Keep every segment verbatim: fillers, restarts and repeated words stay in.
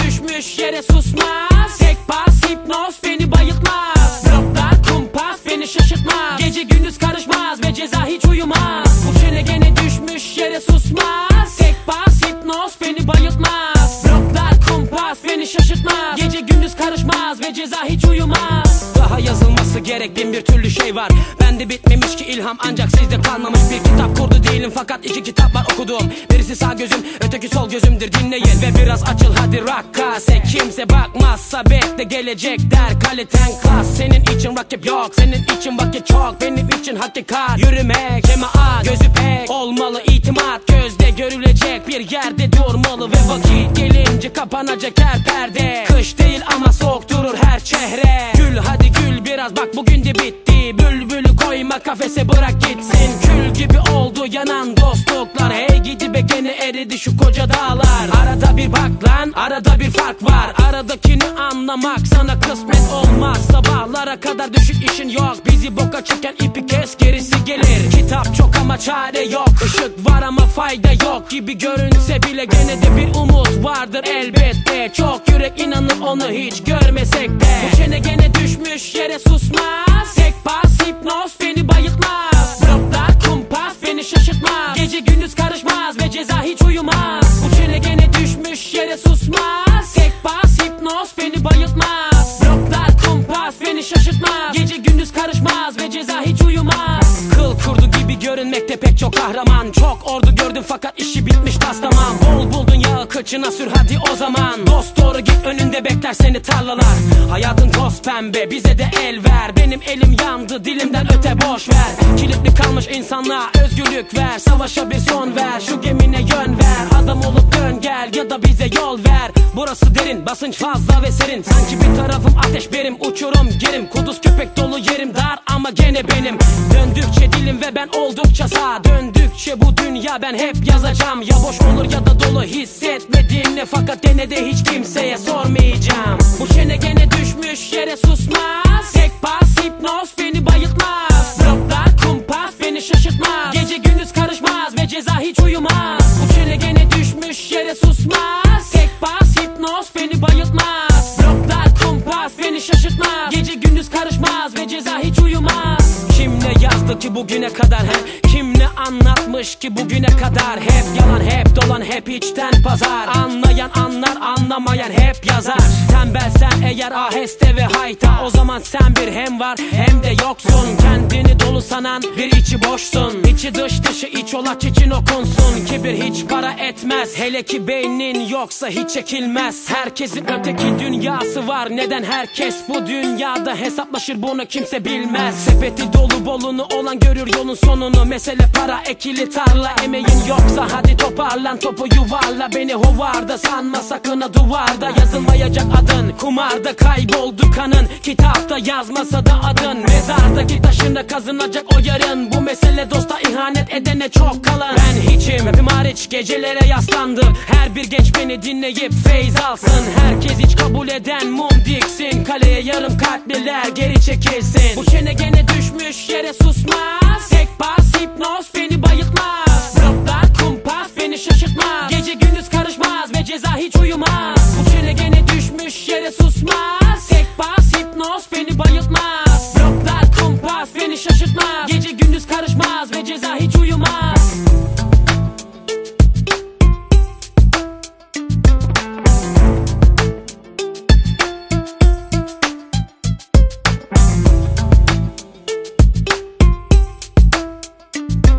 düşmüş yere susmaz. Tek bas hipnoz beni bayıltmaz. Bloklar kumpas beni şaşırtmaz. Gece gündüz karışmaz ve ceza hiç uyumaz. Bu çene gene düşmüş yere susmaz. Tek bas hipnoz beni bayıltmaz. Bloklar kumpas beni şaşırtmaz. Gece gündüz karışmaz ve ceza hiç uyumaz. Daha yazılması gerek bin bir türlü şey var. Bende bitmemiş ki ilham, ancak sizde kalmamış. Bir kitap kurdu değilim fakat iki kitap var okuduğum. Birisi sağ gözüm, öteki sol gözümdür, dinleyin ve biraz açıl hadi rakkase. Kimse bakmazsa bekle gelecek der, kaliten klas. Senin için rakip yok, senin için vakit çok. Benim için hakikat yürümek, cemaat gözü pek olmalı, itimat gözde görülecek bir yerde durmalı. Ve vakit gelince kapanacak her perde. Kış değil ama soğuk durur her çehre. Gül hadi gül biraz bak, bugün de bitti. Bülbülü koyma kafese, bırak gitsin. Kül gibi oldu yanan dostluklar. Hey gidi be gene eridi şu koca dağlar. Arada bir bak lan, arada bir fark var. Aradakini anlamak sana kısmet olmaz. Sabahlara kadar düşük işin yok. Bizi boka çeken ipi kes, gerisi gelir. Kitap çok ama çare yok. Işık var ama fayda yok gibi görünse bile gene de bir umut vardır elbette. Çok yürek inanır onu hiç görmesek de. Bu çene gene düşmüş yere susmaz. Tek bas hipnoz beni bayıltmaz. Bloklar kumpas beni şaşırtmaz. Gece gündüz karışmaz ve ceza hiç uyumaz. Bu çene gene düşmüş yere susmaz. Tek bas hipnoz beni bayıltmaz. Bloklar kumpas beni şaşırtmaz. Gece gündüz karışmaz ve ceza hiç uyumaz. Kıl kurdu gibi görünmekte pek çok kahraman. Çok ordu gördüm fakat işi bitmiş tas tamam. Bol buldun yağı kıçına sür hadi o zaman. Dost doğru git, önünde bekler seni tarlalar. Hayatın toz pembe, bize de el ver. Benim elim yandı, dilimden öte boş ver. Kilitli kalmış insanlığa özgürlük ver. Savaşa bir son ver, şu gemine yön ver. Adam olup dön gel ya da bize yol ver. Burası derin, basınç fazla ve serin. Sanki bir tarafım ateş benim, uçurum gerim. Kuduz köpek dolu yerim dar ama gene benim. Döndükçe dilim ve ben oldukça sağ. Döndükçe bu dünya ben hep yazacağım. Ya boş olur ya da dolu, hissetmediğimle fakat dene de hiç kimseye sormayacağım. Bu çene gene düşmüş yere susmaz. Tek bas hipnoz beni bayıltmaz. Bloklar kumpas beni şaşırtmaz. Gece gündüz karışmaz ve ceza hiç uyumaz. Bu çene gene düşmüş yere susmaz. Tek bas hipnoz beni bayıltmaz. Bloklar kumpas beni şaşırtmaz. Gece gündüz karışmaz ve ceza hiç uyumaz. Kim ne yazdı ki bugüne kadar he? Kim ne anlatmış ki bugüne kadar? Hep yalan, hep dolan, hep içten pazar. Anlayan anlar, anlamayan hep yazar. Tembelsen eğer aheste ve hayta, o zaman sen bir hem var hem de yoksun. Kendini dolu sanan bir içi boşsun. İçi dış dışı iç olaç için okunsun. Kibir hiç para etmez, hele ki beynin yoksa hiç çekilmez. Herkesin öteki dünyası var, neden herkes bu dünyada hesaplaşır bunu kimse bilmez. Sepeti dolu bolunu olan görür yolun sonunu. Mesele para, ekili tarla, emeğin yoksa hadi toparlan topu yuvarla. Beni hovarda sanma sakın ha, duvarda yazılmayacak adın. Kumarda kayboldu kanın, kitapta yazmasa da adın. Mezardaki taşında kazınacak o yarın. Bu mesele dosta ihanet edene çok kalın. Ben hiçim, hepim hariç gecelere yaslandı. Her bir genç beni dinleyip feyz alsın. Herkes hiç kabul eden mum diksin. Kaleye yarım kalpliler geri çekilsin. Bu çene gene düşmüş yere susmaz. Tek bas hipnoz beni bayıltmaz. Bloklar kumpas beni şaşırtmaz. Gece gündüz karışmaz ve ceza hiç uyumaz. Bu çene gene düşmüş yere susmaz. Tek bas hipnoz beni bayıltmaz. Bloklar kumpas beni şaşırtmaz. Gece gündüz karışmaz ve ceza hiç uyumaz.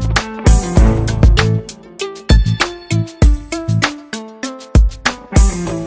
We'll be right back.